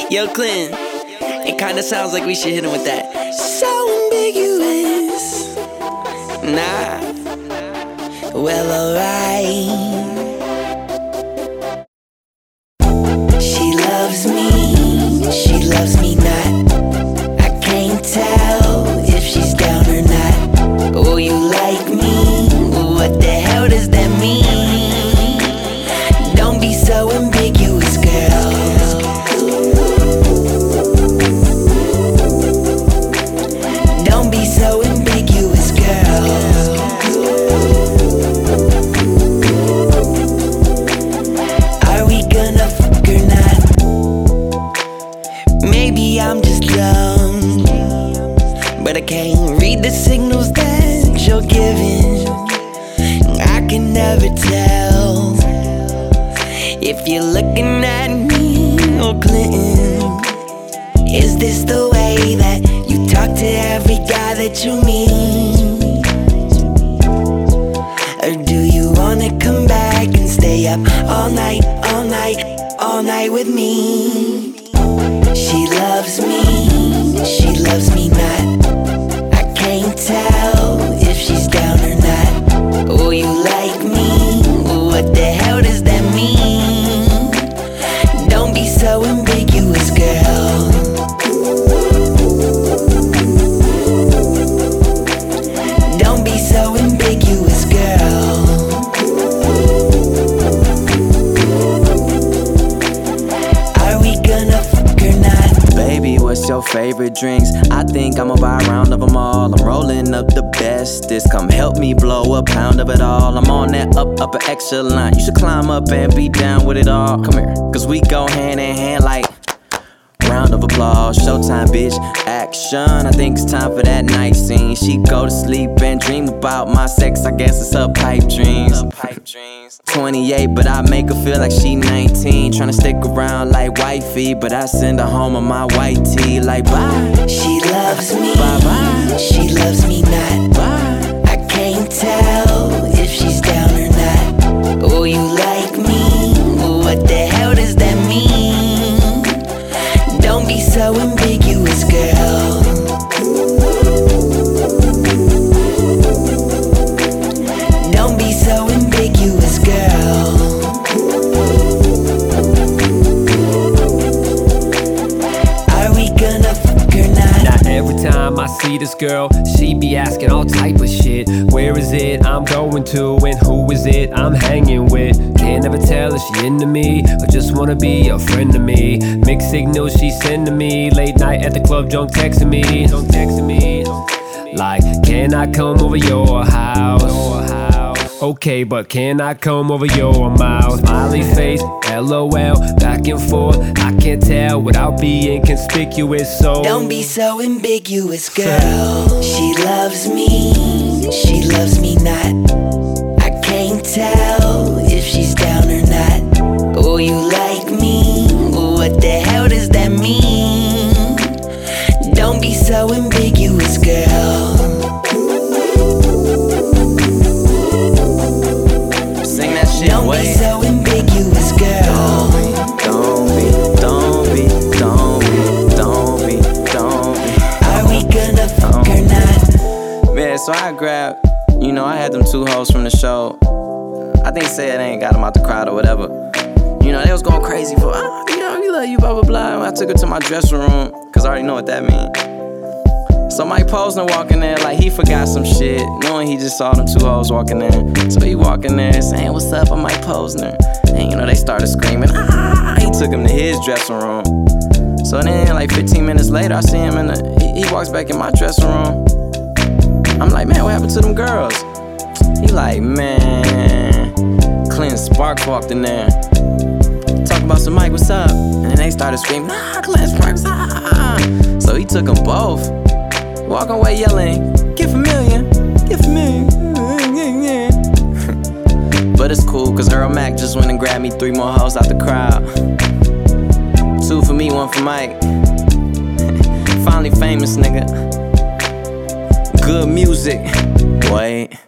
Yo, Clint, it kinda sounds like we should hit him with that. So ambiguous. Nah. Well, alright. She loves me not. I can't tell if she's down or not. Oh, you like me? What the hell does that mean? Don't be so ambiguous, girl. Don't be so ambiguous, girl. Are we gonna fuck or not? Maybe I'm just dumb, but I can't read the signals that you're giving. I can never tell if you're looking at me or Clinton. Is this the way that you talk to every guy that you meet? Or do you wanna come back and stay up all night, all night, all night with me? She loves me not. I can't tell if she's down or not. Oh, you like me? What the hell does that mean? Don't be so ambiguous, girl. Don't be so ambiguous, girl. Are we gonna fuck or not? Baby, what's your favorite drinks? I think I'ma buy a round of them all. I'm rolling up the bestest. Come help me blow a pound of it all. I'm on that upper echelon. You should climb up and be down with it all. Come here, cause we go hand in hand like round of applause. Showtime, bitch, action. I think it's time for that night scene. She go to sleep and dream about my sex. I guess it's her pipe dreams. 28, but I make her feel like she 19. Tryna stick around like wifey, but I send her home on my white tee like bye. She loves me, bye bye. She loves me not. Bye. I can't tell if she's down or not. Oh, you like me? What the hell does that mean? Don't be so ambiguous, girl. Don't be so ambiguous, girl. Are we gonna fuck or not? Now every time I see this girl, she be asking all type of shit. Where is it I'm going to, and who is it I'm hanging with? Can't never tell if she into me or just wanna be a friend to me. Mixed signals she sending me, late night at the club, drunk texting me. Like, can I come over your house? Okay, but can I come over your mouth? Smiley face, LOL, back and forth. I can't tell without being conspicuous, so don't be so ambiguous, girl. She loves me not. I can't tell if she's down or not. Oh, you like me? What the hell does that mean? Don't be so ambiguous, girl. Sing that shit, don't be so ambiguous, girl. Don't be. Are we gonna fuck or not? Man, so I grabbed, I had them two hoes from the show. I think said they ain't got them out the crowd or whatever. They was going crazy for, we love you, blah, blah, blah. I took her to my dressing room, cause I already know what that means. So Mike Posner walking there like he forgot some shit, knowing he just saw them two hoes walking there. So he walking there saying, what's up, I'm Mike Posner. And they started screaming, He took him to his dressing room. So then like 15 minutes later, I see him he walks back in my dressing room. I'm like, man, what happened to them girls? He like, man, Clint Sparks walked in there. Talk about some Mike, what's up? And then they started screaming, Clint Sparks, So he took them both, walking away yelling, get familiar. But it's cool, cause Earl Mac just went and grabbed me 3 more hoes out the crowd. 2 for me, 1 for Mike. Finally famous, nigga. Good music, boy.